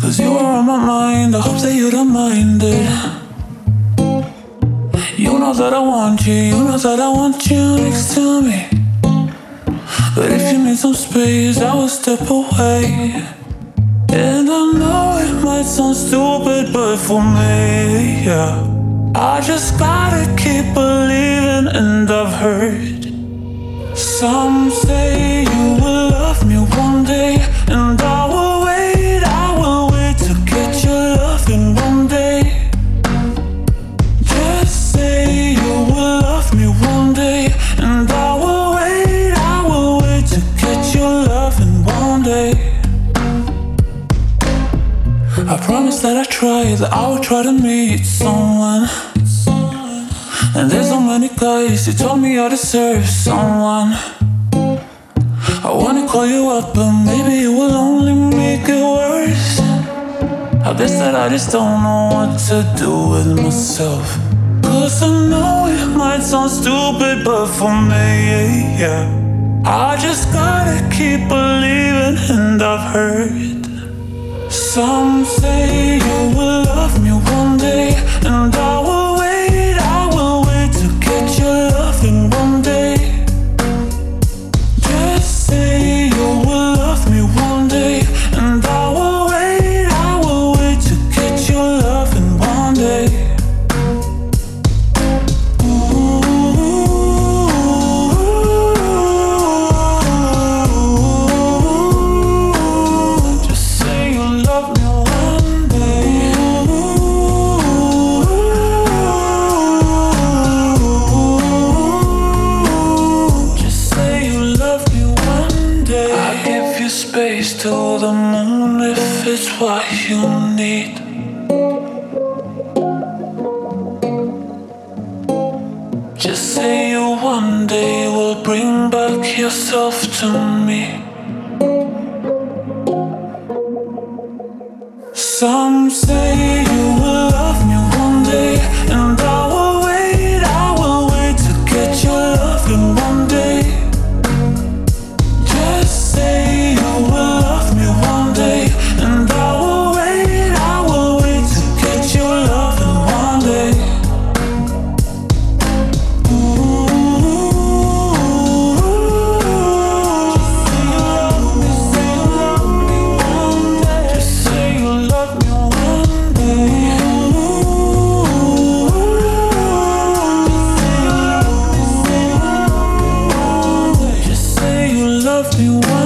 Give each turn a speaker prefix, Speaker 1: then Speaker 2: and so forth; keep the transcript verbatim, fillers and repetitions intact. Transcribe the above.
Speaker 1: Cause you are on my mind, I hope that you don't mind it. You know that I want you, you know that I want you next to me. But if you need some space, I will step away. And I know it might sound stupid, but for me, yeah, I just gotta keep believing. And I've heard some say you will love me one day, and I will wait, I will wait to get your loving one day. Just say you will love me one day, and I will wait, I will wait to get your loving one day. I promise that I try, that I will try to meet someone. And there's so many guys who told me I deserve someone. I wanna call you up, but maybe it will only make it worse. I guess that I just don't know what to do with myself. Cause I know it might sound stupid, but for me, yeah, I just gotta keep believing. And I've heard some say you will love me one day, and I will wait, I will wait to get your loving one day. Just say you will love me one day, and I will wait, I will wait to get your loving one day. Space to the moon if it's what you need. Just say you one day will bring back yourself to me. Some say you will love me one day, and I will wait, I will wait to get your loving one day. Just say you will love me one day, and I will wait, I will wait to get your loving one day. Just say you love me one day. Just say you love me one day. Just say you love me one day.